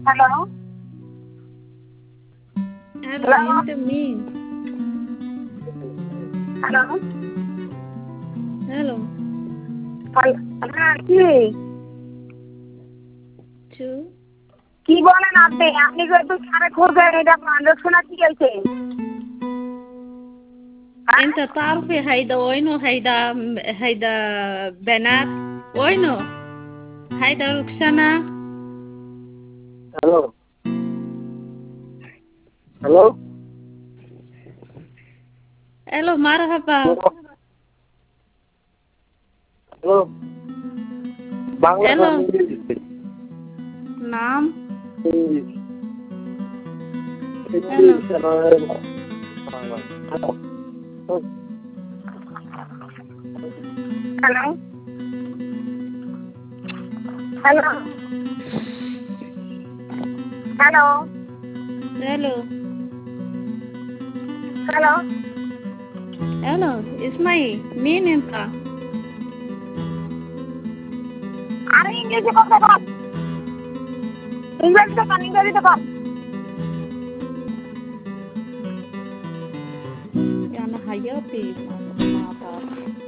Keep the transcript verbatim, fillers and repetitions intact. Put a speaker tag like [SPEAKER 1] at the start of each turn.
[SPEAKER 1] Hello?
[SPEAKER 2] Hello,
[SPEAKER 1] Hello?
[SPEAKER 2] into me.
[SPEAKER 1] Hello?
[SPEAKER 2] Hello.
[SPEAKER 1] হ্যাঁ কি
[SPEAKER 2] Two.
[SPEAKER 1] কি বলেন আপনি আপনি যে একটু সারে খুঁজবেন এটা লোকশোনা কি গেছে
[SPEAKER 2] انت تعرفي هيدا وينه هيدا هيدا بنات وينه هيدا روكسانا.
[SPEAKER 3] Hello hello
[SPEAKER 2] الو مرحبا.
[SPEAKER 3] Hello Bangla
[SPEAKER 2] hello.
[SPEAKER 3] না ইংরেজি
[SPEAKER 2] نعم.
[SPEAKER 3] English
[SPEAKER 2] hello.
[SPEAKER 3] ইংলিশ আর Bangla hello
[SPEAKER 1] hello hello hello
[SPEAKER 2] الو
[SPEAKER 1] hello
[SPEAKER 2] الو اسمعي مين انت؟
[SPEAKER 1] আরে ইংরেজি বলতে পার ইংরেজিতে পার ইংরেজিতে পার
[SPEAKER 2] يعني حياتي ما ما بعرف.